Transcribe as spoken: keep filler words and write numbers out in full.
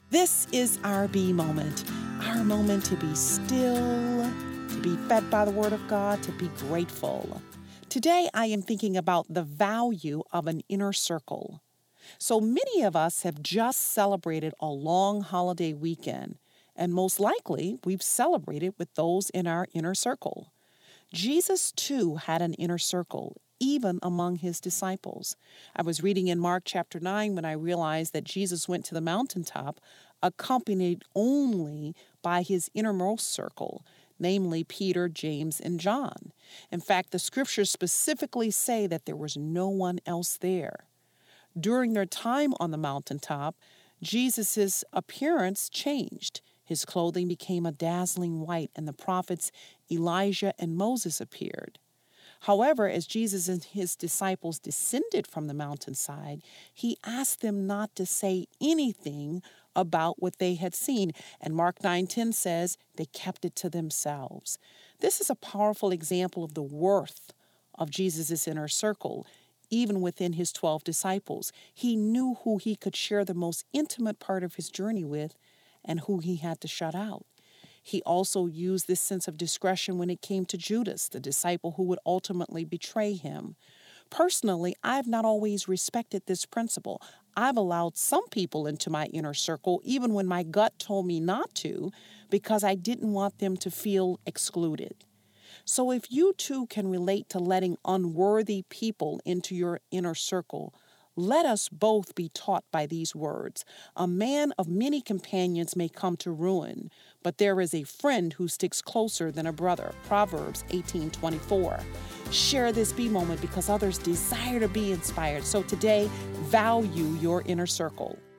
This is our B moment, our moment to be still, to be fed by the Word of God, to be grateful. Today, I am thinking about the value of an inner circle. So many of us have just celebrated a long holiday weekend, and most likely we've celebrated with those in our inner circle. Jesus, too, had an inner circle, even among his disciples. I was reading in Mark chapter nine when I realized that Jesus went to the mountaintop accompanied only by his innermost circle, namely Peter, James, and John. In fact, the scriptures specifically say that there was no one else there. During their time on the mountaintop, Jesus' appearance changed. His clothing became a dazzling white, and the prophets Elijah and Moses appeared. However, as Jesus and his disciples descended from the mountainside, he asked them not to say anything about what they had seen. And Mark nine ten says they kept it to themselves. This is a powerful example of the worth of Jesus' inner circle. Even within his twelve disciples, he knew who he could share the most intimate part of his journey with and who he had to shut out. He also used this sense of discretion when it came to Judas, the disciple who would ultimately betray him. Personally, I've not always respected this principle. I've allowed some people into my inner circle, even when my gut told me not to, because I didn't want them to feel excluded. So if you too can relate to letting unworthy people into your inner circle, let us both be taught by these words. A man of many companions may come to ruin, but there is a friend who sticks closer than a brother. Proverbs eighteen twenty-four. Share this B moment because others desire to be inspired. So today, value your inner circle.